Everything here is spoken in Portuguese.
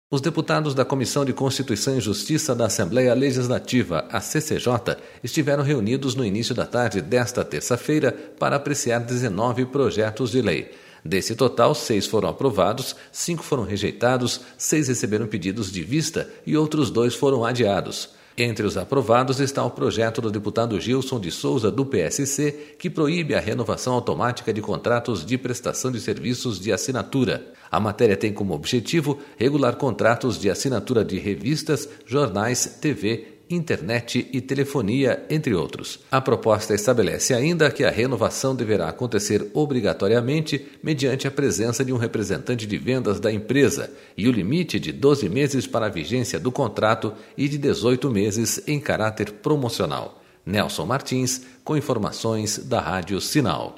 Os deputados da Comissão de Constituição e Justiça da Assembleia Legislativa, a CCJ, estiveram reunidos no início da tarde desta terça-feira para apreciar 19 projetos de lei. Desse total, 6 foram aprovados, 5 foram rejeitados, 6 receberam pedidos de vista e outros 2 foram adiados. Entre os aprovados está o projeto do deputado Gilson de Souza, do PSC, que proíbe a renovação automática de contratos de prestação de serviços de assinatura. A matéria tem como objetivo regular contratos de assinatura de revistas, jornais, TV, internet e telefonia, entre outros. A proposta estabelece ainda que a renovação deverá acontecer obrigatoriamente mediante a presença de um representante de vendas da empresa e o limite de 12 meses para a vigência do contrato e de 18 meses em caráter promocional. Nelson Martins, com informações da Rádio Sinal.